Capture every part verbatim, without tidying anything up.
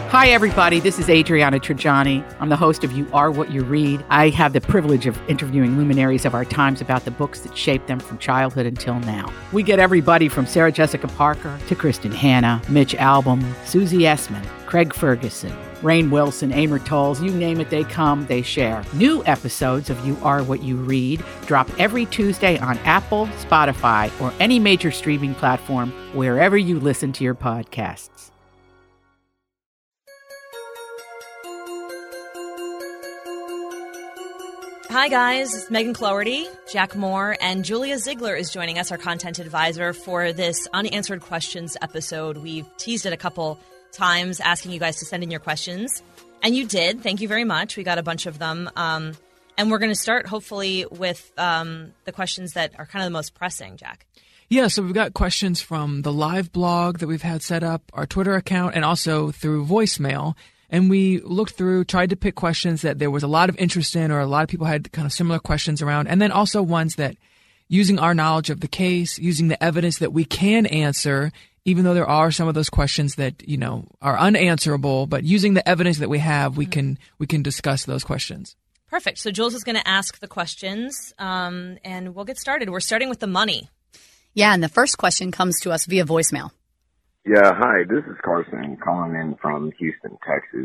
Hi, everybody. This is Adriana Trajani. I'm the host of You Are What You Read. I have the privilege of interviewing luminaries of our times about the books that shaped them from childhood until now. We get everybody from Sarah Jessica Parker to Kristen Hanna, Mitch Albom, Susie Essman, Craig Ferguson, Rainn Wilson, Amor Tolls, you name it, they come, they share. New episodes of You Are What You Read drop every Tuesday on Apple, Spotify, or any major streaming platform wherever you listen to your podcasts. Hi, guys. It's Megan Cloherty, Jack Moore, and Julia Ziegler is joining us, our content advisor, for this Unanswered Questions episode. We've teased it a couple times, asking you guys to send in your questions, and you did. Thank you very much. We got a bunch of them, um, and we're going to start, hopefully, with um, the questions that are kind of the most pressing, Jack. Yeah, so we've got questions from the live blog that we've had set up, our Twitter account, and also through voicemail. And we looked through, tried to pick questions that there was a lot of interest in, or a lot of people had kind of similar questions around, and then also ones that, using our knowledge of the case, using the evidence that we can answer, even though there are some of those questions that, you know, are unanswerable, but using the evidence that we have, we mm-hmm. can we can discuss those questions. Perfect. So Jules is going to ask the questions, um, and we'll get started. We're starting with the money. Yeah, and the first question comes to us via voicemail. Yeah, hi, this is Carson calling in from Houston, Texas.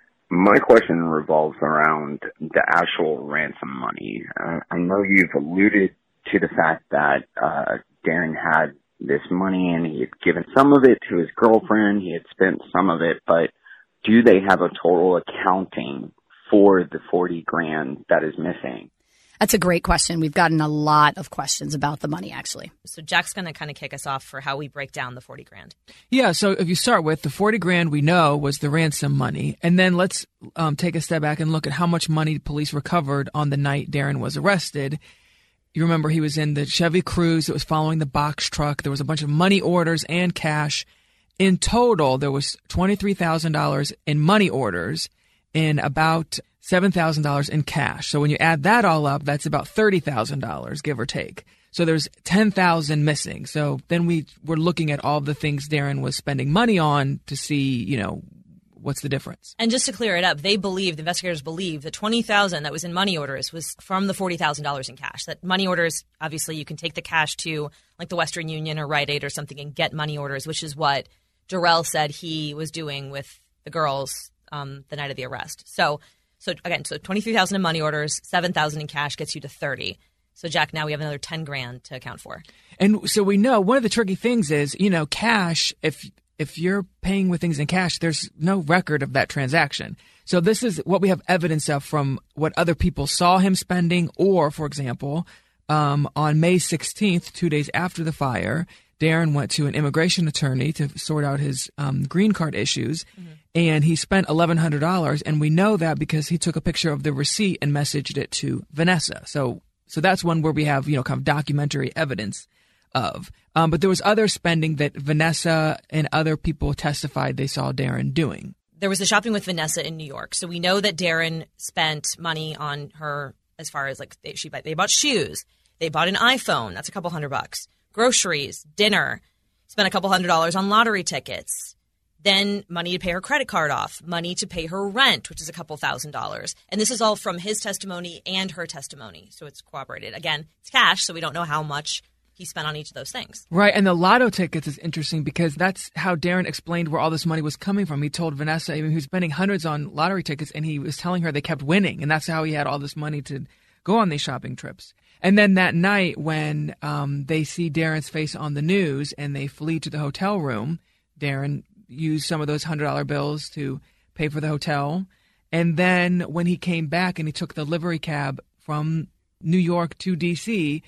My question revolves around the actual ransom money. Uh, I know you've alluded to the fact that uh, Darren had this money and he had given some of it to his girlfriend, he had spent some of it, but do they have a total accounting for the forty grand that is missing? That's a great question. We've gotten a lot of questions about the money, actually. So Jack's going to kind of kick us off for how we break down the forty grand. Yeah, so if you start with the forty grand we know was the ransom money, and then let's um, take a step back and look at how much money police recovered on the night Darren was arrested. You remember he was in the Chevy Cruze that was following the box truck. There was a bunch of money orders and cash. In total, there was twenty-three thousand dollars in money orders and about seven thousand dollars in cash. So when you add that all up, that's about thirty thousand dollars, give or take. So there's ten thousand dollars missing. So then we were looking at all the things Darren was spending money on to see, you know, what's the difference. And just to clear it up, they believe, the investigators believe, the twenty thousand dollars that was in money orders was from the forty thousand dollars in cash. That money orders, obviously, you can take the cash to like the Western Union or Rite Aid or something and get money orders, which is what Darrell said he was doing with the girls um, the night of the arrest. So So again, so twenty-three thousand in money orders, seven thousand in cash gets you to thirty. So Jack, now we have another ten grand to account for. And so we know one of the tricky things is, you know, cash, if if you're paying with things in cash, there's no record of that transaction. So this is what we have evidence of from what other people saw him spending, or, for example, um, on May sixteenth, two days after the fire, Darren went to an immigration attorney to sort out his um, green card issues. Mm-hmm. And he spent eleven hundred dollars, and we know that because he took a picture of the receipt and messaged it to Vanessa. So so that's one where we have, you know, kind of documentary evidence of. Um, but there was other spending that Vanessa and other people testified they saw Darren doing. There was the shopping with Vanessa in New York. So we know that Darren spent money on her as far as, like, they, she, they bought shoes. They bought an iPhone. That's a couple hundred bucks. Groceries, dinner. Spent a couple hundred dollars on lottery tickets. Then money to pay her credit card off, money to pay her rent, which is a couple thousand dollars. And this is all from his testimony and her testimony. So it's corroborated. Again, it's cash, so we don't know how much he spent on each of those things. Right. And the lotto tickets is interesting because that's how Darren explained where all this money was coming from. He told Vanessa, even he was spending hundreds on lottery tickets, and he was telling her they kept winning. And that's how he had all this money to go on these shopping trips. And then that night when um, they see Darren's face on the news and they flee to the hotel room, Darren used some of those one hundred dollar bills to pay for the hotel. And then when he came back and he took the livery cab from New York to D C,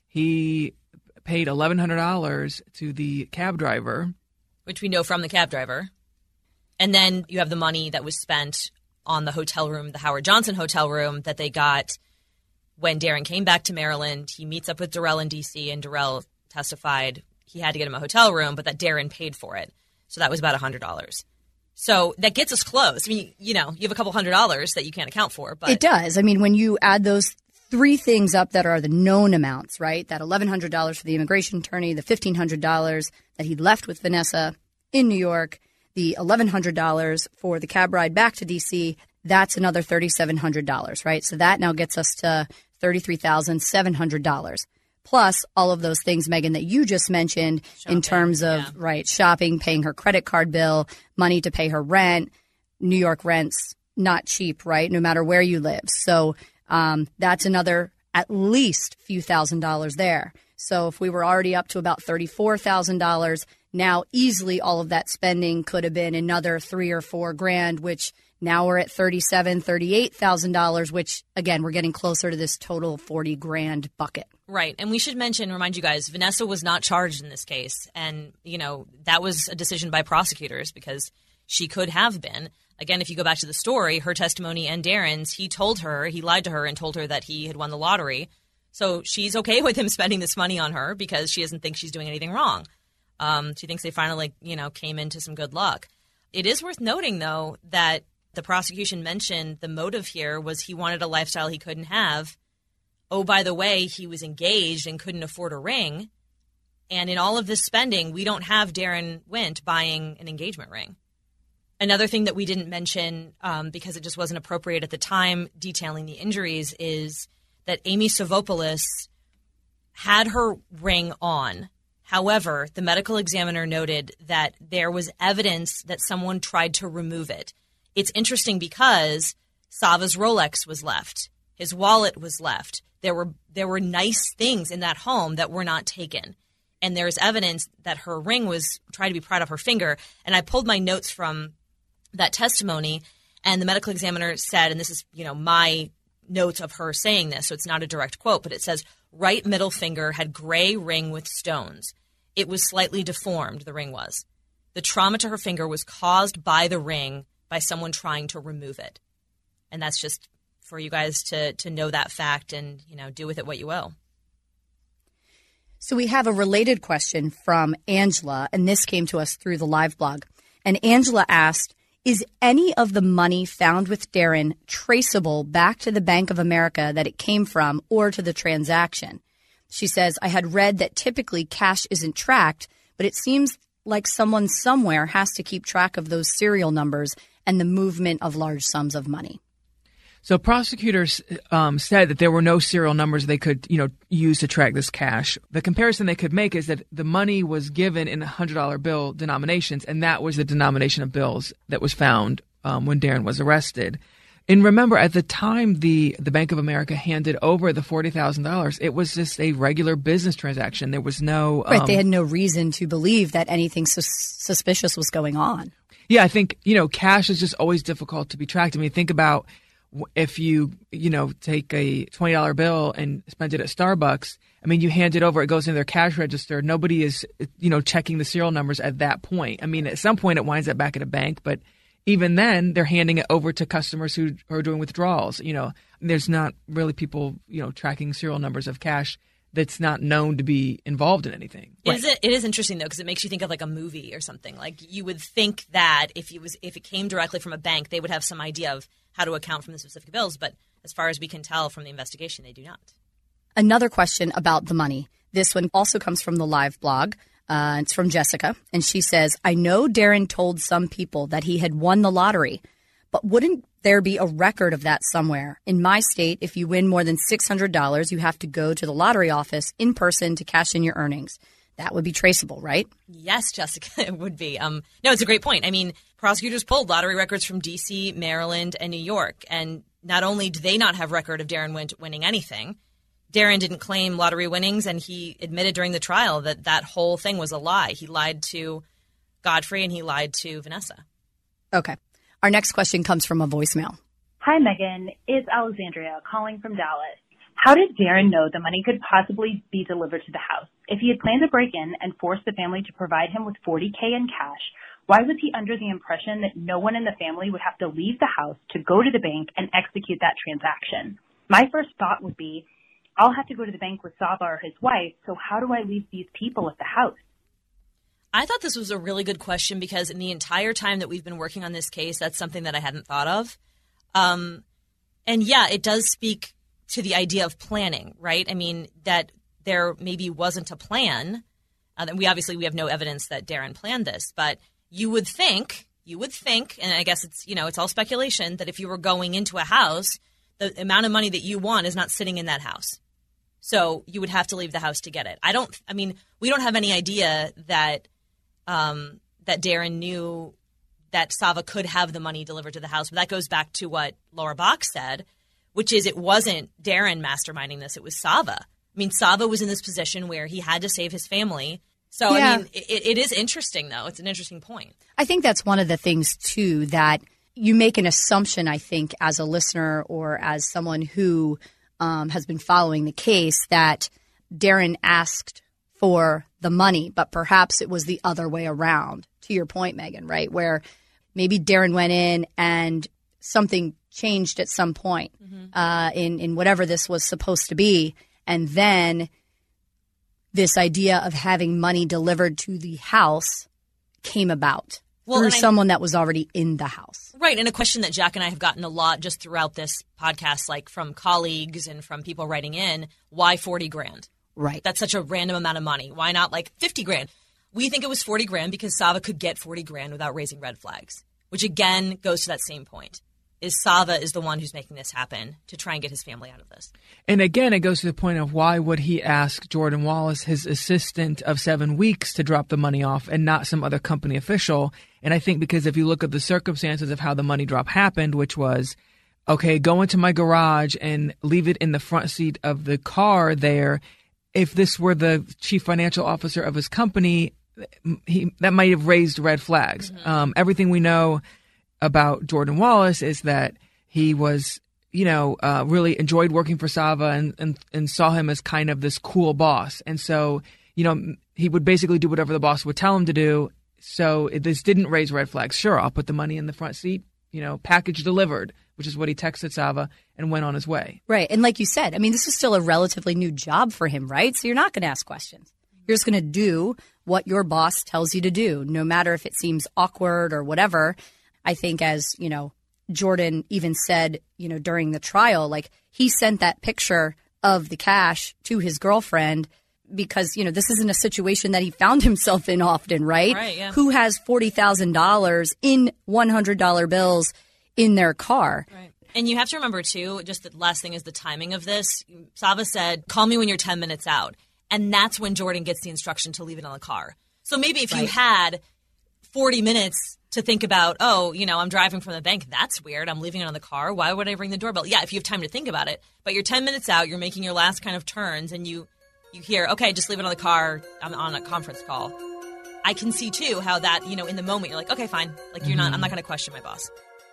he paid eleven hundred dollars to the cab driver. Which we know from the cab driver. And then you have the money that was spent on the hotel room, the Howard Johnson hotel room that they got when Darren came back to Maryland. He meets up with Darrell in D C, and Darrell testified he had to get him a hotel room, but that Darren paid for it. So that was about one hundred dollars. So that gets us close. I mean, you know, you have a couple hundred dollars that you can't account for. But it does. I mean, when you add those three things up that are the known amounts, right? That eleven hundred dollars for the immigration attorney, the fifteen hundred dollars that he left with Vanessa in New York, the eleven hundred dollars for the cab ride back to D C, that's another three thousand seven hundred dollars, right? So that now gets us to thirty-three thousand seven hundred dollars. Plus all of those things, Megan, that you just mentioned shopping, in terms of, yeah. right, shopping, paying her credit card bill, money to pay her rent. New York rent's not cheap, right, no matter where you live. So um, that's another at least few thousand dollars there. So if we were already up to about thirty-four thousand dollars, now easily all of that spending could have been another three or four grand, which now we're at thirty-seven, thirty-eight thousand dollars, which again, we're getting closer to this total forty grand bucket. Right. And we should mention, remind you guys, Vanessa was not charged in this case. And, you know, that was a decision by prosecutors because she could have been. Again, if you go back to the story, her testimony and Darren's, he told her, he lied to her and told her that he had won the lottery. So she's okay with him spending this money on her because she doesn't think she's doing anything wrong. Um, she thinks they finally, you know, came into some good luck. It is worth noting, though, that the prosecution mentioned the motive here was he wanted a lifestyle he couldn't have. Oh, by the way, he was engaged and couldn't afford a ring. And in all of this spending, we don't have Darren Wint buying an engagement ring. Another thing that we didn't mention um, because it just wasn't appropriate at the time detailing the injuries is that Amy Savopoulos had her ring on. However, the medical examiner noted that there was evidence that someone tried to remove it. It's interesting because Sava's Rolex was left. His wallet was left. There were there were nice things in that home that were not taken. And there's evidence that her ring was tried to be pried off her finger. And I pulled my notes from that testimony, and the medical examiner said, and this is, you know, my notes of her saying this, so it's not a direct quote, but it says, right middle finger had gray ring with stones. It was slightly deformed, the ring was. The trauma to her finger was caused by the ring, by someone trying to remove it. And that's just for you guys to to know that fact and, you know, do with it what you will. So we have a related question from Angela, and this came to us through the live blog. And Angela asked, is any of the money found with Darren traceable back to the Bank of America that it came from or to the transaction? She says, I had read that typically cash isn't tracked, but it seems like someone somewhere has to keep track of those serial numbers and the movement of large sums of money. So prosecutors um, said that there were no serial numbers they could, you know, use to track this cash. The comparison they could make is that the money was given in one hundred dollar bill denominations, and that was the denomination of bills that was found um, when Darren was arrested. And remember, at the time the, the Bank of America handed over the forty thousand dollars, it was just a regular business transaction. There was no... Um, right, they had no reason to believe that anything sus- suspicious was going on. Yeah, I think, you know, cash is just always difficult to be tracked. I mean, think about... if you, you know, take a twenty dollar bill and spend it at Starbucks, I mean, you hand it over, it goes in their cash register. Nobody is, you know, checking the serial numbers at that point. I mean, at some point it winds up back at a bank, but even then they're handing it over to customers who are doing withdrawals. You know, there's not really people, you know, tracking serial numbers of cash that's not known to be involved in anything. It, right. is, it is interesting, though, because it makes you think of like a movie or something. Like you would think that if it was if it came directly from a bank, they would have some idea of how to account from the specific bills. But as far as we can tell from the investigation, they do not. Another question about the money. This one also comes from the live blog. Uh, it's from Jessica. And she says, I know Darren told some people that he had won the lottery, but wouldn't there be a record of that somewhere? In my state, if you win more than six hundred dollars, you have to go to the lottery office in person to cash in your earnings. That would be traceable, right? Yes, Jessica, it would be. Um, no, it's a great point. I mean, prosecutors pulled lottery records from D C, Maryland, and New York. And not only do they not have record of Darren Wint winning anything, Darren didn't claim lottery winnings, and he admitted during the trial that that whole thing was a lie. He lied to Godfrey and he lied to Vanessa. Okay. Our next question comes from a voicemail. Hi, Megan. It's Alexandria calling from Dallas. How did Darren know the money could possibly be delivered to the house? If he had planned to break in and force the family to provide him with forty thousand dollars in cash, why was he under the impression that no one in the family would have to leave the house to go to the bank and execute that transaction? My first thought would be, I'll have to go to the bank with Sava or his wife, so how do I leave these people at the house? I thought this was a really good question because in the entire time that we've been working on this case, that's something that I hadn't thought of. Um, and yeah, it does speak to the idea of planning, right? I mean, that there maybe wasn't a plan. Uh, we obviously, we have no evidence that Darren planned this, but you would think, you would think, and I guess it's, you know, it's all speculation, that if you were going into a house, the amount of money that you want is not sitting in that house. So you would have to leave the house to get it. I don't, I mean, we don't have any idea that, um, that Darren knew that Sava could have the money delivered to the house. But that goes back to what Laura Bach said, which is it wasn't Darren masterminding this. It was Sava. I mean, Sava was in this position where he had to save his family. So, yeah. I mean, it, it is interesting, though. It's an interesting point. I think that's one of the things, too, that you make an assumption, I think, as a listener or as someone who um, has been following the case, that Darren asked for the money, but perhaps it was the other way around, to your point, Megan, right? Where maybe Darren went in and something changed at some point mm-hmm. uh, in, in whatever this was supposed to be. And then this idea of having money delivered to the house came about well, through someone I, that was already in the house. Right. And a question that Jack and I have gotten a lot just throughout this podcast, like from colleagues and from people writing in, why forty grand? Right. That's such a random amount of money. Why not like fifty grand? We think it was forty grand because Sava could get forty grand without raising red flags, which again goes to that same point. Is Sava is the one who's making this happen to try and get his family out of this. And again, it goes to the point of why would he ask Jordan Wallace, his assistant of seven weeks, to drop the money off and not some other company official? And I think because if you look at the circumstances of how the money drop happened, which was, okay, go into my garage and leave it in the front seat of the car there. If this were the chief financial officer of his company, he, that might have raised red flags. Mm-hmm. Um, everything we know about Jordan Wallace is that he was, you know, uh, really enjoyed working for Sava and, and, and saw him as kind of this cool boss. And so, you know, he would basically do whatever the boss would tell him to do. So it, this didn't raise red flags. Sure, I'll put the money in the front seat, you know, package delivered, which is what he texted Sava and went on his way. Right. And like you said, I mean, this is still a relatively new job for him, right? So you're not going to ask questions. You're just going to do what your boss tells you to do, no matter if it seems awkward or whatever. I think as, you know, Jordan even said, you know, during the trial, like he sent that picture of the cash to his girlfriend because, you know, this isn't a situation that he found himself in often, right? Right, yeah. Who has forty thousand dollars in one hundred dollar bills in their car? Right. And you have to remember, too, just the last thing is the timing of this. Sava said, call me when you're ten minutes out. And that's when Jordan gets the instruction to leave it on the car. So maybe if right. you had forty minutes to think about, oh, you know, I'm driving from the bank. That's weird. I'm leaving it on the car. Why would I ring the doorbell? Yeah, if you have time to think about it. But you're ten minutes out. You're making your last kind of turns. And you, you hear, okay, just leave it on the car. I'm on a conference call. I can see, too, how that, you know, in the moment, you're like, okay, fine. Like, you're mm-hmm. not, I'm not going to question my boss.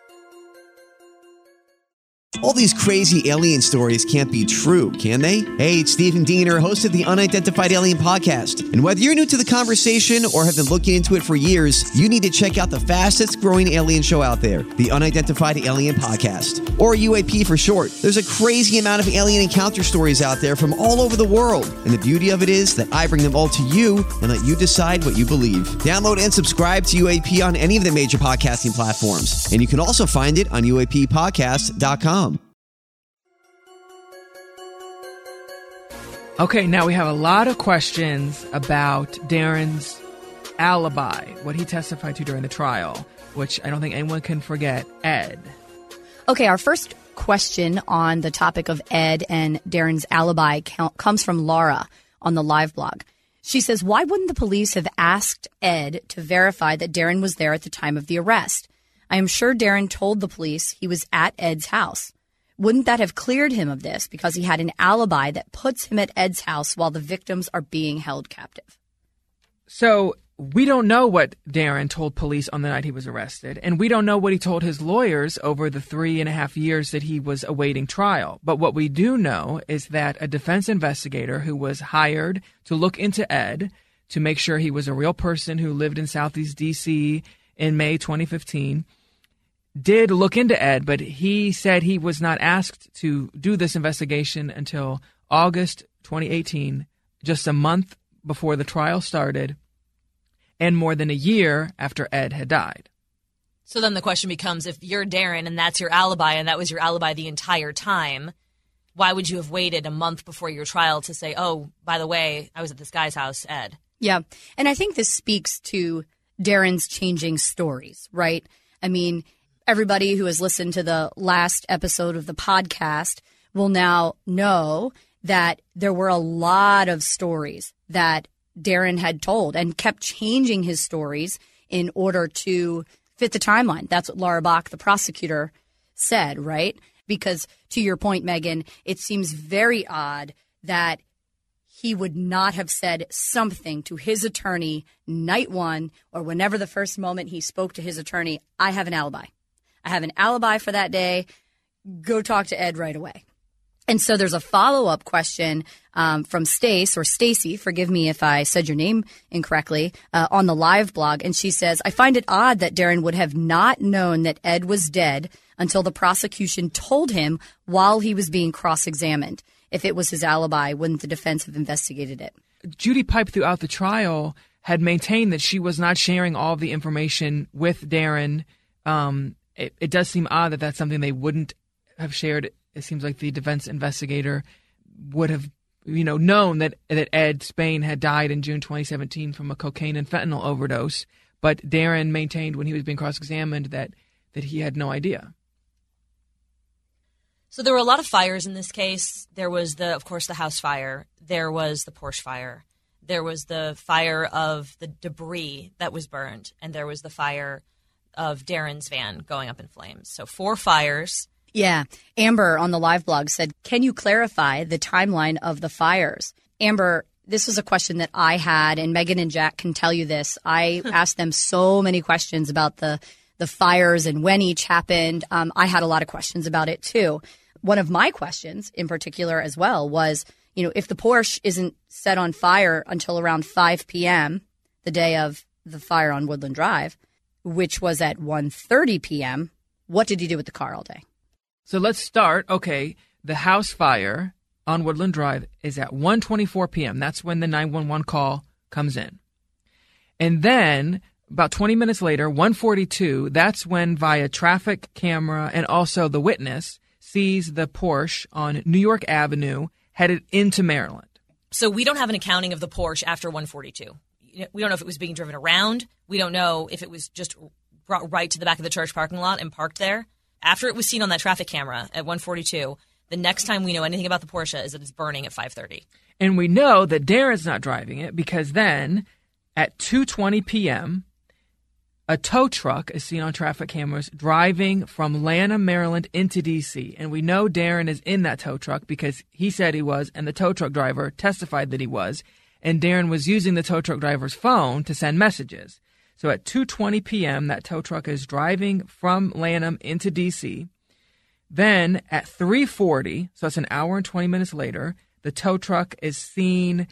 All these crazy alien stories can't be true, can they? Hey, it's Stephen Diener, host of the Unidentified Alien Podcast. And whether you're new to the conversation or have been looking into it for years, you need to check out the fastest growing alien show out there, the Unidentified Alien Podcast, or U A P for short. There's a crazy amount of alien encounter stories out there from all over the world. And the beauty of it is that I bring them all to you and let you decide what you believe. Download and subscribe to U A P on any of the major podcasting platforms. And you can also find it on U A P podcast dot com. Okay, now we have a lot of questions about Darren's alibi, what he testified to during the trial, which I don't think anyone can forget. Ed. Okay, our first question on the topic of Ed and Darren's alibi comes from Laura on the live blog. She says, why wouldn't the police have asked Ed to verify that Darren was there at the time of the arrest? I am sure Darren told the police he was at Ed's house. Wouldn't that have cleared him of this because he had an alibi that puts him at Ed's house while the victims are being held captive? So we don't know what Darren told police on the night he was arrested, and we don't know what he told his lawyers over the three and a half years that he was awaiting trial. But what we do know is that a defense investigator who was hired to look into Ed to make sure he was a real person who lived in Southeast D C in May twenty fifteen did look into Ed, but he said he was not asked to do this investigation until August twenty eighteen, just a month before the trial started, and more than a year after Ed had died. So then the question becomes, if you're Darren and that's your alibi and that was your alibi the entire time, why would you have waited a month before your trial to say, oh, by the way, I was at this guy's house, Ed? Yeah, and I think this speaks to Darren's changing stories, right? I mean, everybody who has listened to the last episode of the podcast will now know that there were a lot of stories that Darren had told and kept changing his stories in order to fit the timeline. That's what Laura Bach, the prosecutor, said, right? Because to your point, Megan, it seems very odd that he would not have said something to his attorney night one or whenever the first moment he spoke to his attorney, I have an alibi. I have an alibi for that day. Go talk to Ed right away. And so there's a follow-up question um, from Stace, or Stacy, forgive me if I said your name incorrectly, uh, on the live blog. And she says, I find it odd that Darren would have not known that Ed was dead until the prosecution told him while he was being cross-examined. If it was his alibi, wouldn't the defense have investigated it? Judy Pipe throughout the trial had maintained that she was not sharing all of the information with Darren. Um, it, it does seem odd that that's something they wouldn't have shared. It seems like the defense investigator would have, you know, known that, that Ed Spain had died in June twenty seventeen from a cocaine and fentanyl overdose. But Darren maintained when he was being cross-examined that, that he had no idea. So there were a lot of fires in this case. There was, the, of course, the house fire. There was the Porsche fire. There was the fire of the debris that was burned. And there was the fire of Darren's van going up in flames. So four fires. Yeah. Amber on the live blog said, can you clarify the timeline of the fires? Amber, this was a question that I had, and Megan and Jack can tell you this. I asked them so many questions about the, the fires and when each happened. Um, I had a lot of questions about it, too. One of my questions in particular as well was, you know, if the Porsche isn't set on fire until around five p.m., the day of the fire on Woodland Drive, which was at one thirty p.m., what did he do with the car all day? So let's start. Okay, the house fire on Woodland Drive is at one twenty-four p.m. That's when the nine one one call comes in. And then about twenty minutes later, one forty-two, that's when via traffic camera and also the witness sees the Porsche on New York Avenue headed into Maryland. So we don't have an accounting of the Porsche after one forty-two. We don't know if it was being driven around. We don't know if it was just brought right to the back of the church parking lot and parked there. After it was seen on that traffic camera at one forty-two, the next time we know anything about the Porsche is that it's burning at five thirty. And we know that Darren's not driving it because then at two twenty p.m., a tow truck is seen on traffic cameras driving from Lanham, Maryland into D C. And we know Darren is in that tow truck because he said he was, and the tow truck driver testified that he was. And Darren was using the tow truck driver's phone to send messages. So at two twenty p.m., that tow truck is driving from Lanham into D C. Then at three forty, so it's an hour and twenty minutes later, the tow truck is seen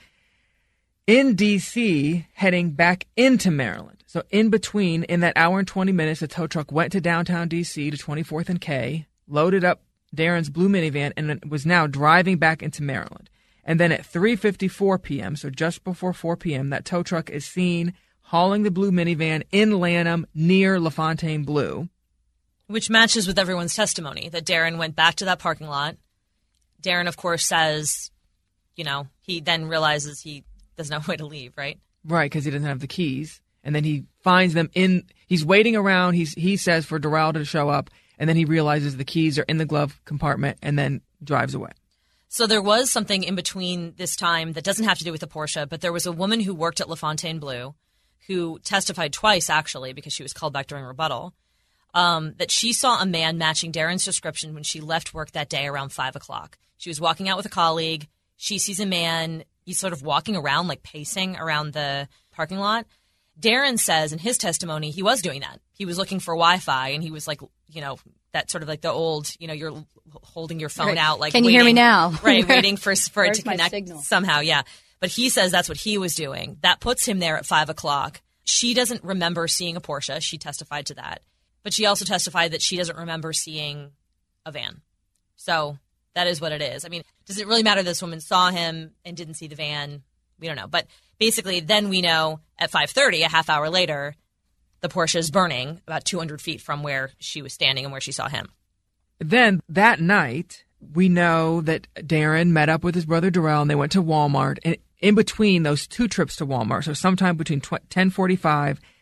in D C heading back into Maryland. So in between, in that hour and twenty minutes, the tow truck went to downtown D C to twenty-fourth and K, loaded up Darren's blue minivan, and was now driving back into Maryland. And then at three fifty-four p.m., so just before four p.m., that tow truck is seen hauling the blue minivan in Lanham near LaFontaine Blue. Which matches with everyone's testimony, that Darren went back to that parking lot. Darren, of course, says, you know, he then realizes he doesn't have a way to leave, right? Right, because he doesn't have the keys. And then he finds them in, he's waiting around, he's, he says for Darrell to show up, and then he realizes the keys are in the glove compartment and then drives away. So there was something in between this time that doesn't have to do with the Porsche, but there was a woman who worked at LaFontaine Blue who testified twice, actually, because she was called back during rebuttal, um, that she saw a man matching Darren's description when she left work that day around five o'clock. She was walking out with a colleague. She sees a man. He's sort of walking around, like pacing around the parking lot. Darren says in his testimony he was doing that. He was looking for Wi-Fi, and he was like, you know, that sort of like the old, you know, you're holding your phone right. out, like, can you waiting, hear me now? Right, waiting for for it Where's to my connect signal? somehow. Yeah, but he says that's what he was doing. That puts him there at five o'clock. She doesn't remember seeing a Porsche. She testified to that, but she also testified that she doesn't remember seeing a van. So that is what it is. I mean, does it really matter that this woman saw him and didn't see the van? We don't know. But basically, then we know at five thirty, a half hour later, the Porsche is burning about two hundred feet from where she was standing and where she saw him. Then that night, we know that Darren met up with his brother Darrell, and they went to Walmart. And in between those two trips to Walmart, so sometime between ten forty-five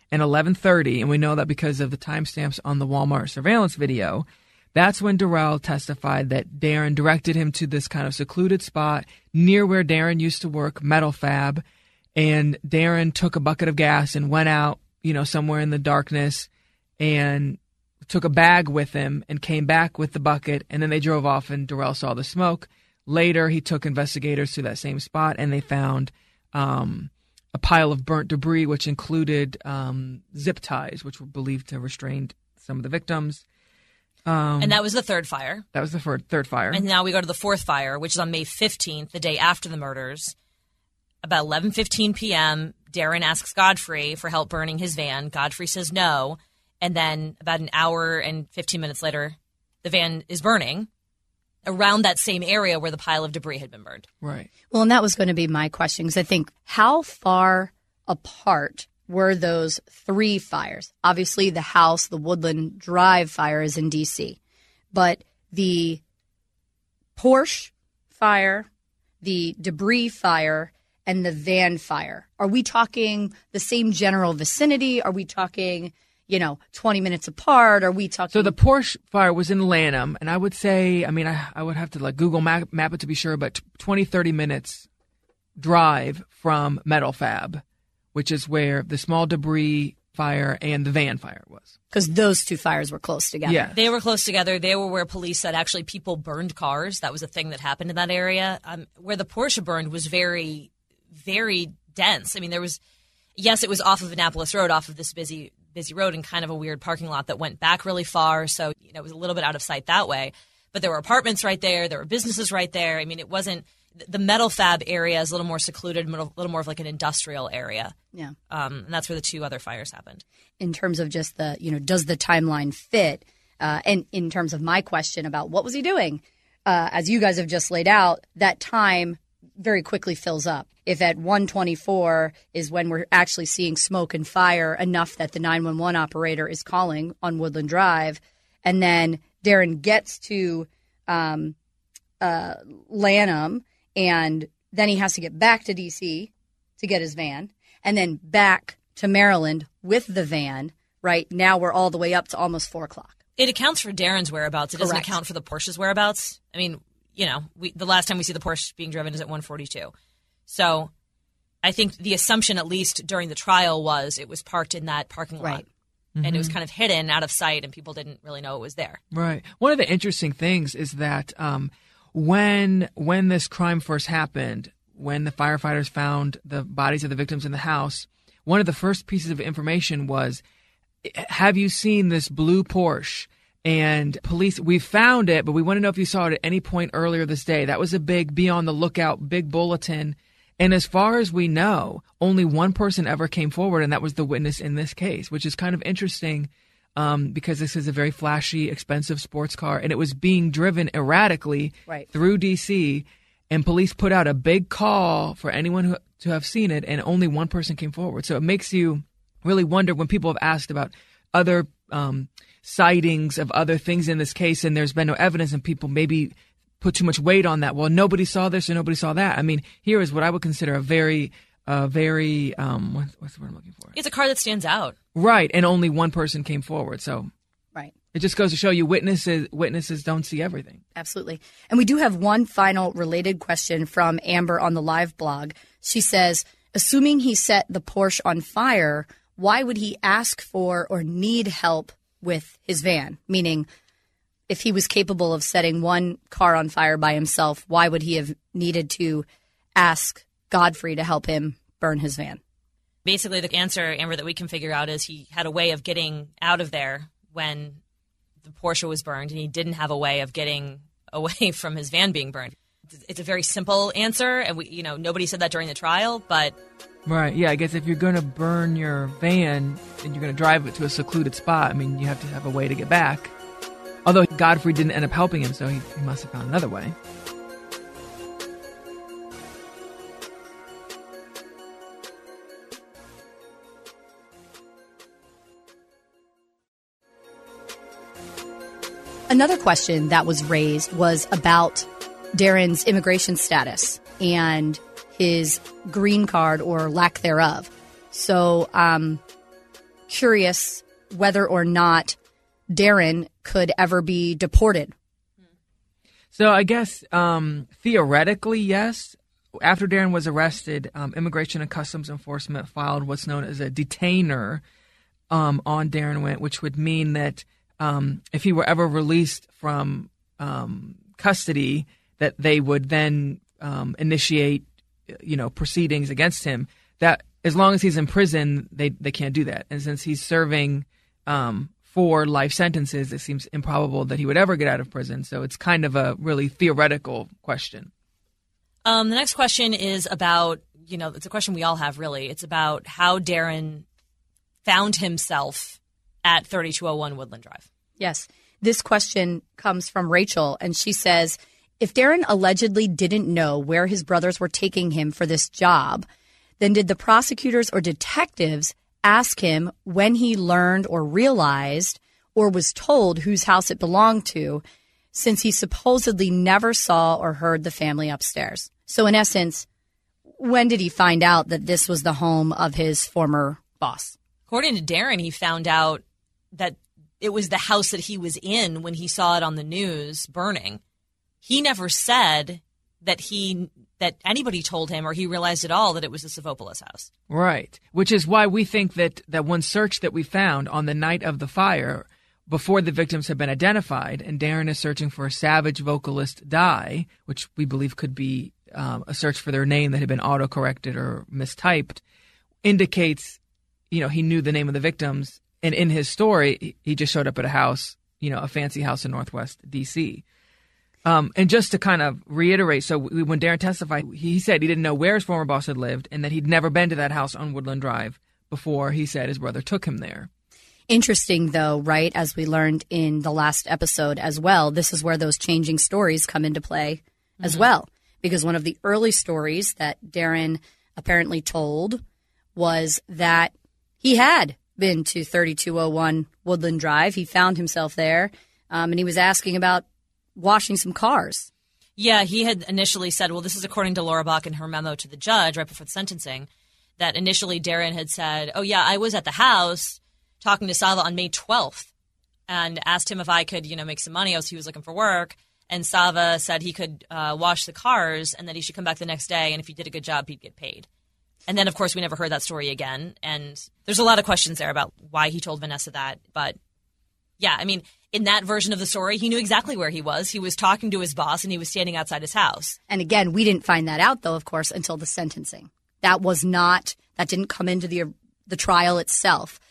and eleven thirty, and we know that because of the timestamps on the Walmart surveillance video. That's when Darrell testified that Darren directed him to this kind of secluded spot near where Darren used to work, Metal Fab, and Darren took a bucket of gas and went out, you know, somewhere in the darkness and took a bag with him and came back with the bucket, and then they drove off and Darrell saw the smoke. Later, he took investigators to that same spot, and they found um, a pile of burnt debris, which included um, zip ties, which were believed to have restrained some of the victims. Um, and that was the third fire. That was the third, third fire. And now we go to the fourth fire, which is on May fifteenth, the day after the murders. About eleven fifteen p.m., Darren asks Godfrey for help burning his van. Godfrey says no. And then about an hour and fifteen minutes later, the van is burning around that same area where the pile of debris had been burned. Right. Well, and that was going to be my question, because I think, how far apart were those three fires? Obviously, the house, the Woodland Drive fire is in D C, but the Porsche fire, the debris fire, and the van fire, are we talking the same general vicinity? Are we talking, you know, twenty minutes apart? Are we talking? So the Porsche fire was in Lanham, and I would say, I mean, I, I would have to like Google map, map it to be sure, but twenty, thirty minutes drive from Metal Fab, which is where the small debris fire and the van fire was. Because those two fires were close together. Yeah. They were close together. They were where police said actually people burned cars. That was a thing that happened in that area. Um, where the Porsche burned was very, very dense. I mean, there was, yes, it was off of Annapolis Road, off of this busy, busy road, and kind of a weird parking lot that went back really far. So, you know, it was a little bit out of sight that way. But there were apartments right there. There were businesses right there. I mean, it wasn't. The Metal Fab area is a little more secluded, a little more of like an industrial area. Yeah. Um, and that's where the two other fires happened. In terms of just the, you know, does the timeline fit? Uh, and in terms of my question about what was he doing, uh, as you guys have just laid out, that time very quickly fills up. If at one twenty-four is when we're actually seeing smoke and fire enough that the nine one one operator is calling on Woodland Drive, and then Darren gets to um, uh, Lanham, and then he has to get back to D C to get his van, and then back to Maryland with the van. Right now we're all the way up to almost four o'clock. It accounts for Darren's whereabouts. It doesn't Correct. account for the Porsche's whereabouts. I mean, you know, we, the last time we see the Porsche being driven is at one forty-two. So I think the assumption, at least during the trial, was it was parked in that parking lot. Right. And Mm-hmm. it was kind of hidden out of sight, and people didn't really know it was there. Right. One of the interesting things is that um, when when this crime first happened, when the firefighters found the bodies of the victims in the house, one of the first pieces of information was, have you seen this blue Porsche? And police, we found it, but we want to know if you saw it at any point earlier this day. That was a big be on the lookout, big bulletin. And as far as we know, only one person ever came forward, and that was the witness in this case, which is kind of interesting um, because this is a very flashy, expensive sports car, and it was being driven erratically Right. through D C, and police put out a big call for anyone who, to have seen it, and only one person came forward. So it makes you really wonder when people have asked about other um, sightings of other things in this case, and there's been no evidence, and people maybe put too much weight on that. Well, nobody saw this or nobody saw that. I mean, here is what I would consider a very, uh, very, um, what, what's the word I'm looking for? It's a car that stands out. Right, and only one person came forward. So Right. it just goes to show you witnesses witnesses don't see everything. Absolutely. And we do have one final related question from Amber on the live blog. She says, assuming he set the Porsche on fire, why would he ask for or need help with his van? Meaning, if he was capable of setting one car on fire by himself, why would he have needed to ask Godfrey to help him burn his van? Basically, the answer, Amber, that we can figure out is he had a way of getting out of there when the Porsche was burned, and he didn't have a way of getting away from his van being burned. It's a very simple answer, and we, you know, nobody said that during the trial, but Right, yeah, I guess if you're going to burn your van and you're going to drive it to a secluded spot, I mean, you have to have a way to get back. Although Godfrey didn't end up helping him, so he, he must have found another way. Another question that was raised was about Darren's immigration status and his green card or lack thereof. So um, curious whether or not Darren could ever be deported. So I guess um, theoretically, yes. After Darren was arrested, um, Immigration and Customs Enforcement filed what's known as a detainer um, on Darren Wint, which would mean that um, if he were ever released from um, custody, that they would then um, initiate, you know, proceedings against him. That as long as he's in prison, they they can't do that. And since he's serving um, four life sentences, it seems improbable that he would ever get out of prison. So it's kind of a really theoretical question. Um, the next question is about, you know, it's a question we all have, really. It's about how Darren found himself at thirty-two oh one Woodland Drive. Yes. This question comes from Rachel, and she says, if Darren allegedly didn't know where his brothers were taking him for this job, then did the prosecutors or detectives ask him when he learned or realized or was told whose house it belonged to, since he supposedly never saw or heard the family upstairs? So in essence, when did he find out that this was the home of his former boss? According to Darren, he found out that it was the house that he was in when he saw it on the news burning. He never said that he that anybody told him or he realized at all that it was the Savopoulos house. Right, which is why we think that that one search that we found on the night of the fire, before the victims have been identified, and Darren is searching for a Savage vocalist die, which we believe could be um, a search for their name that had been autocorrected or mistyped, indicates, you know, he knew the name of the victims. And in his story, he just showed up at a house, you know, a fancy house in Northwest D C. Um, and just to kind of reiterate, so we, when Darren testified, he said he didn't know where his former boss had lived and that he'd never been to that house on Woodland Drive before he said his brother took him there. Interesting, though, right, as we learned in the last episode as well, this is where those changing stories come into play mm-hmm. as well. Because one of the early stories that Darren apparently told was that he had been to thirty-two oh one Woodland Drive. He found himself there, um, and he was asking about washing some cars. Yeah, he had initially said, well, this is according to Laura Bach in her memo to the judge right before the sentencing, that initially Darren had said, oh, yeah, I was at the house talking to Sava on May twelfth and asked him if I could, you know, make some money. I was, he was looking for work. And Sava said he could uh, wash the cars and that he should come back the next day. And if he did a good job, he'd get paid. And then, of course, we never heard that story again. And there's a lot of questions there about why he told Vanessa that. But, yeah, I mean, in that version of the story, he knew exactly where he was. He was talking to his boss, and he was standing outside his house. And, again, we didn't find that out, though, of course, until the sentencing. That was not – that didn't come into the the trial itself.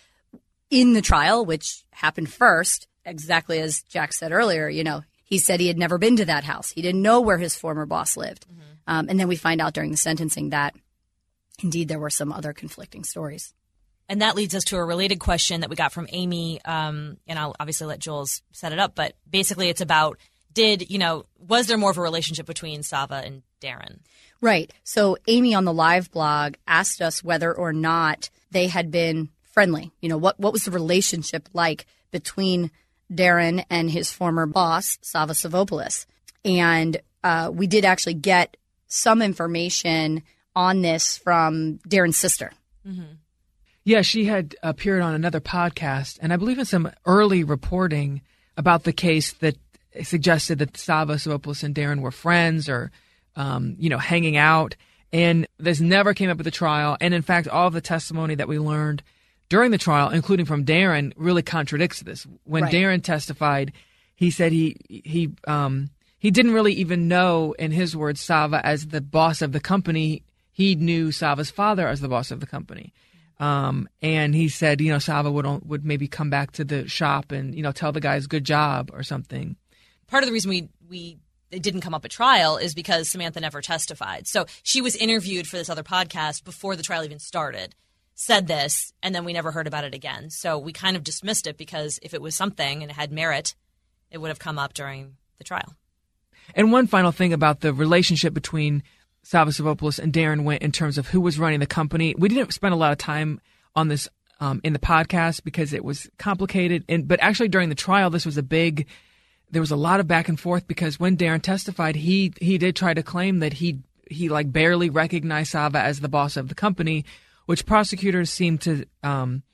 In the trial, which happened first, exactly as Jack said earlier, you know, he said he had never been to that house. He didn't know where his former boss lived. Mm-hmm. Um, and then we find out during the sentencing that – indeed, there were some other conflicting stories. And that leads us to a related question that we got from Amy, um, and I'll obviously let Jules set it up, but basically it's about, did, you know, was there more of a relationship between Sava and Darren? Right. So Amy on the live blog asked us whether or not they had been friendly. You know, what, what was the relationship like between Darren and his former boss, Sava Savopoulos? And uh, we did actually get some information on this from Darren's sister. Mm-hmm. Yeah, she had appeared on another podcast, and I believe in some early reporting about the case that suggested that Sava Savopoulos and Darren were friends or, um, you know, hanging out. And this never came up at the trial. And in fact, all of the testimony that we learned during the trial, including from Darren, really contradicts this. When right. Darren testified, he said he he um, he didn't really even know, in his words, Sava as the boss of the company. He knew Sava's father as the boss of the company. Um, and he said, you know, Sava would would maybe come back to the shop and, you know, tell the guys good job or something. Part of the reason we, we it didn't come up at trial is because Samantha never testified. So she was interviewed for this other podcast before the trial even started, said this, and then we never heard about it again. So we kind of dismissed it because if it was something and it had merit, it would have come up during the trial. And one final thing about the relationship between Sava Savopoulos and Darren Wint in terms of who was running the company. We didn't spend a lot of time on this um, in the podcast because it was complicated. And but actually during the trial, this was a big. There was a lot of back and forth because when Darren testified, he he did try to claim that he he like barely recognized Sava as the boss of the company, which prosecutors seemed to um,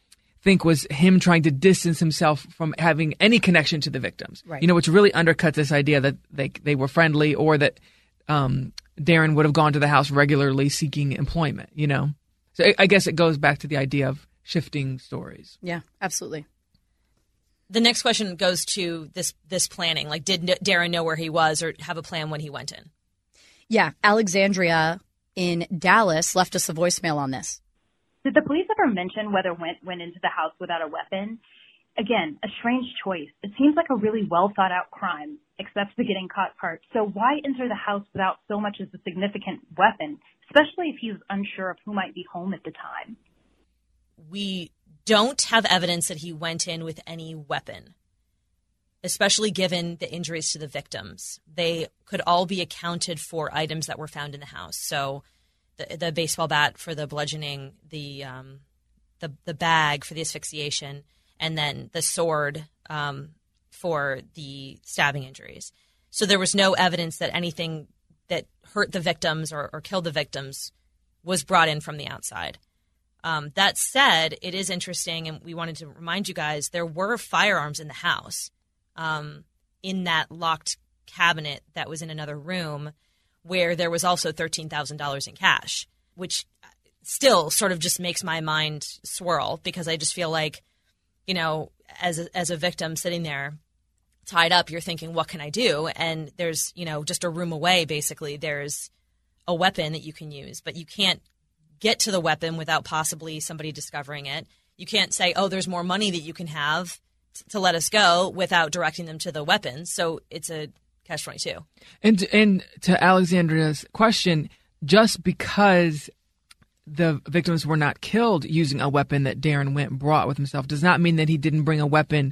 think was him trying to distance himself from having any connection to the victims. Right. You know, which really undercuts this idea that they they were friendly or that um, Darren would have gone to the house regularly seeking employment, you know. So I, I guess it goes back to the idea of shifting stories. Yeah, absolutely. The next question goes to this this planning. Like, did Darren know where he was or have a plan when he went in? Yeah, Alexandria in Dallas left us a voicemail on this. Did the police ever mention whether Went went into the house without a weapon? Again, a strange choice. It seems like a really well-thought-out crime, except the getting caught part. So why enter the house without so much as a significant weapon, especially if he's unsure of who might be home at the time? We don't have evidence that he went in with any weapon, especially given the injuries to the victims. They could all be accounted for items that were found in the house. So the, the baseball bat for the bludgeoning, the um, the the bag for the asphyxiation, and then the sword um, for the stabbing injuries. So there was no evidence that anything that hurt the victims or, or killed the victims was brought in from the outside. Um, that said, it is interesting, and we wanted to remind you guys, there were firearms in the house, um, in that locked cabinet that was in another room, where there was also thirteen thousand dollars in cash, which still sort of just makes my mind swirl, because I just feel like, you know, as a, as a victim sitting there tied up, you're thinking, what can I do? And there's, you know, just a room away, basically, there's a weapon that you can use, but you can't get to the weapon without possibly somebody discovering it. You can't say, oh, there's more money that you can have t- to let us go without directing them to the weapon. So it's a catch twenty-two. And and to Alexandria's question, just because the victims were not killed using a weapon that Darren Went brought with himself does not mean that he didn't bring a weapon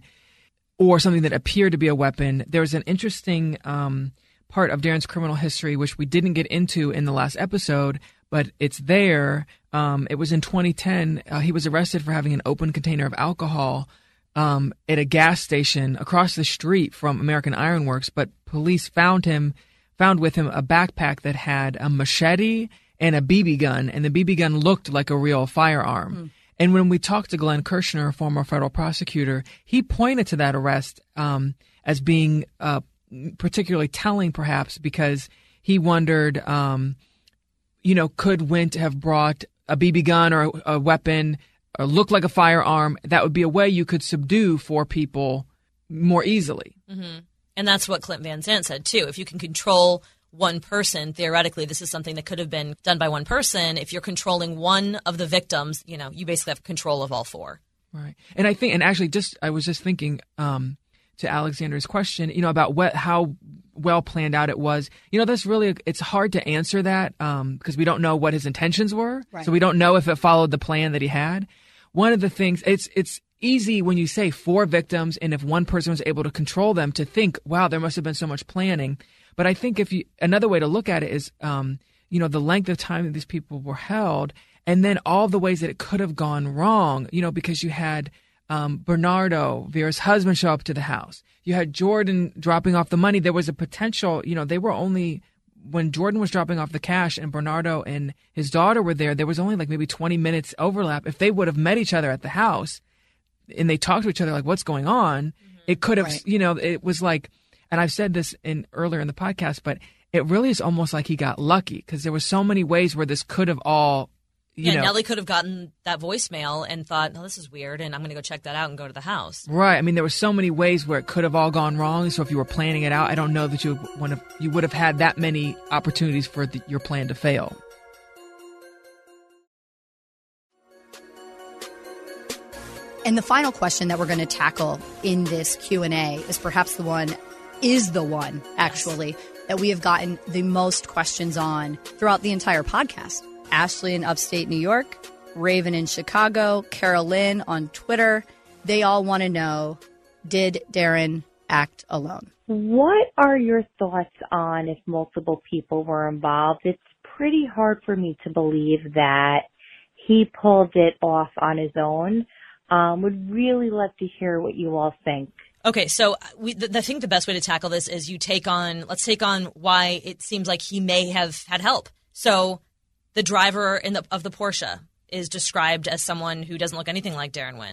or something that appeared to be a weapon. There's an interesting um, part of Darren's criminal history, which we didn't get into in the last episode, but it's there. Um, it was in twenty ten. Uh, he was arrested for having an open container of alcohol um, at a gas station across the street from American Iron Works, but police found him, found with him a backpack that had a machete and a B B gun, and the B B gun looked like a real firearm. Mm. And when we talked to Glenn Kirshner, a former federal prosecutor, he pointed to that arrest um, as being uh, particularly telling, perhaps, because he wondered, um, you know, could Went have brought a B B gun or a, a weapon or look like a firearm? That would be a way you could subdue four people more easily. Mm-hmm. And that's what Clint Van Zandt said, too. If you can control one person, theoretically, this is something that could have been done by one person. If you're controlling one of the victims, you know, you basically have control of all four. Right. And I think, and actually just, I was just thinking um, to Alexander's question, you know, about what, how well planned out it was. You know, that's really, it's hard to answer that um, because we don't know what his intentions were. Right. So we don't know if it followed the plan that he had. One of the things, it's, it's easy when you say four victims and if one person was able to control them to think, wow, there must have been so much planning. But I think if you, another way to look at it is, um, you know, the length of time that these people were held and then all the ways that it could have gone wrong, you know, because you had um, Bernardo, Vera's husband, show up to the house. You had Jordan dropping off the money. There was a potential, you know, they were only, when Jordan was dropping off the cash and Bernardo and his daughter were there, there was only like maybe twenty minutes overlap. If they would have met each other at the house and they talked to each other like, what's going on? Mm-hmm. It could have, right. you know, it was like, and I've said this in earlier in the podcast, but it really is almost like he got lucky because there were so many ways where this could have all, you yeah, know. Nellie could have gotten that voicemail and thought, no, this is weird, and I'm going to go check that out and go to the house. Right. I mean, there were so many ways where it could have all gone wrong. So if you were planning it out, I don't know that you would have, you would have had that many opportunities for the, your plan to fail. And the final question that we're going to tackle in this Q and A is perhaps the one, is the one, actually, yes. that we have gotten the most questions on throughout the entire podcast. Ashley in upstate New York, Raven in Chicago, Carolyn on Twitter. They all want to know, did Darren act alone? What are your thoughts on if multiple people were involved? It's pretty hard for me to believe that he pulled it off on his own. Um, would really love to hear what you all think. Okay, so we, the, I think the best way to tackle this is you take on, let's take on why it seems like he may have had help. So the driver in the, of the Porsche is described as someone who doesn't look anything like Darren Went.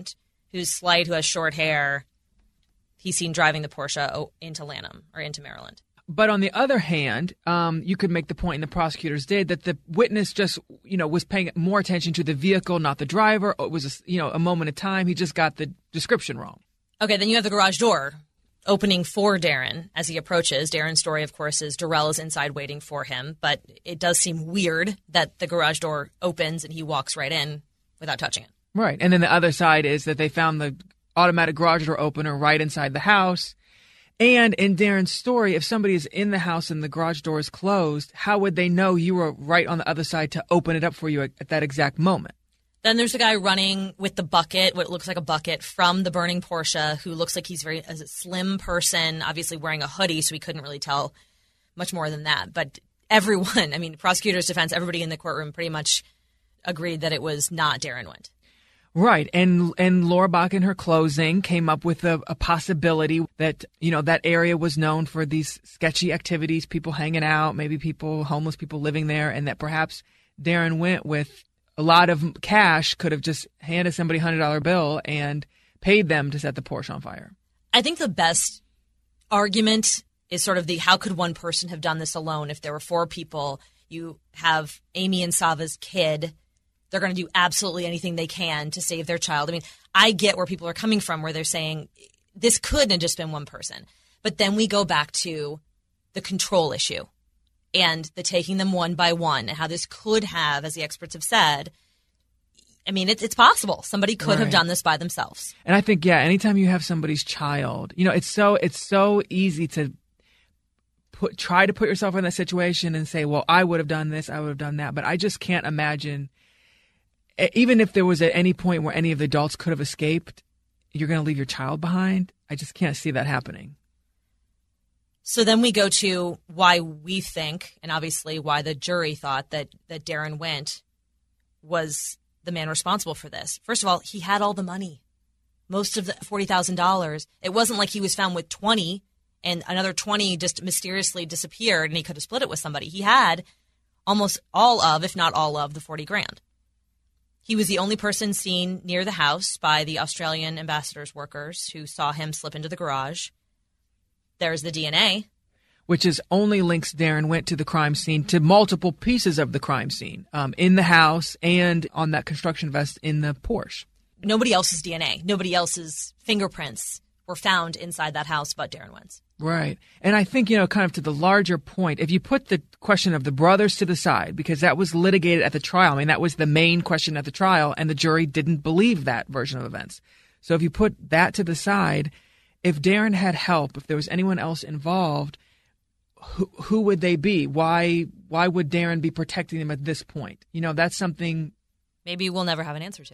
who's slight, who has short hair, he's seen driving the Porsche into Lanham or into Maryland. But on the other hand, um, you could make the point, and the prosecutors did, that the witness just, you know, was paying more attention to the vehicle, not the driver. It was, a, you know, a moment of time. He just got the description wrong. Okay, then you have the garage door opening for Darren as he approaches. Darren's story, of course, is Darrell is inside waiting for him, but it does seem weird that the garage door opens and he walks right in without touching it. Right, and then the other side is that they found the automatic garage door opener right inside the house. And in Darren's story, if somebody is in the house and the garage door is closed, how would they know you were right on the other side to open it up for you at, at that exact moment? Then there's the guy running with the bucket, what looks like a bucket, from the burning Porsche, who looks like he's very a slim person, obviously wearing a hoodie, so we couldn't really tell much more than that. But everyone, I mean, prosecutor's defense, everybody in the courtroom pretty much agreed that it was not Darren Wendt. Right. And and Laura Bach in her closing came up with a, a possibility that, you know, that area was known for these sketchy activities, people hanging out, maybe people, homeless people living there, and that perhaps Darren Wendt with a lot of cash could have just handed somebody a one hundred dollar bill and paid them to set the Porsche on fire. I think the best argument is sort of the how could one person have done this alone? If there were four people, you have Amy and Sava's kid. They're going to do absolutely anything they can to save their child. I mean, I get where people are coming from, where they're saying this couldn't have just been one person. But then we go back to the control issue and the taking them one by one and how this could have, as the experts have said, I mean, it's, it's possible. Somebody could Right. have done this by themselves. And I think, yeah, anytime you have somebody's child, you know, it's so it's so easy to put try to put yourself in that situation and say, well, I would have done this, I would have done that. But I just can't imagine, even if there was at any point where any of the adults could have escaped, you're going to leave your child behind. I just can't see that happening. So then we go to why we think, and obviously why the jury thought that, that Darren Wendt was the man responsible for this. First of all, he had all the money, most of the forty thousand dollars. It wasn't like he was found with twenty and another twenty just mysteriously disappeared and he could have split it with somebody. He had almost all of, if not all of, the forty grand. He was the only person seen near the house by the Australian ambassador's workers who saw him slip into the garage. There's the D N A. Which is only links Darren Wendt to the crime scene, to multiple pieces of the crime scene, um, in the house and on that construction vest in the Porsche. Nobody else's D N A, nobody else's fingerprints were found inside that house but Darren Wendt's. Right. And I think, you know, kind of to the larger point, if you put the question of the brothers to the side, because that was litigated at the trial, I mean, that was the main question at the trial, and the jury didn't believe that version of events. So if you put that to the side, if Darren had help, if there was anyone else involved, who, who would they be? Why why would Darren be protecting them at this point? You know, that's something maybe we'll never have an answer to.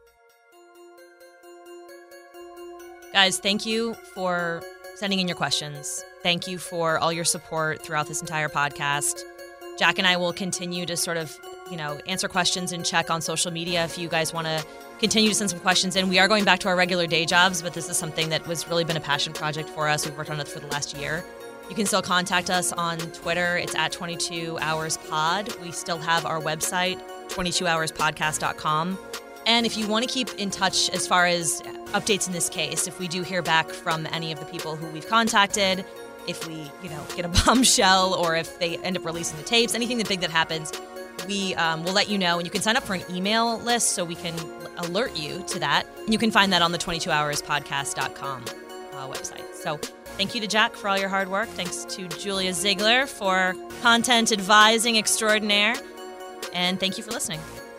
Guys, thank you for sending in your questions. Thank you for all your support throughout this entire podcast. Jack and I will continue to sort of, you know, answer questions and check on social media if you guys want to continue to send some questions in. We are going back to our regular day jobs, but this is something that was really been a passion project for us. We've worked on it for the last year. You can still contact us on Twitter. It's at twenty-two hours pod. We still have our website, twenty-two hours podcast dot com. And if you want to keep in touch as far as updates in this case, if we do hear back from any of the people who we've contacted, if we, you know, get a bombshell or if they end up releasing the tapes, anything that big that happens, we um, will let you know. And you can sign up for an email list so we can alert you to that. And you can find that on the twenty-two hours podcast dot com uh, website. So thank you to Jack for all your hard work. Thanks to Julia Ziegler for content advising extraordinaire. And thank you for listening.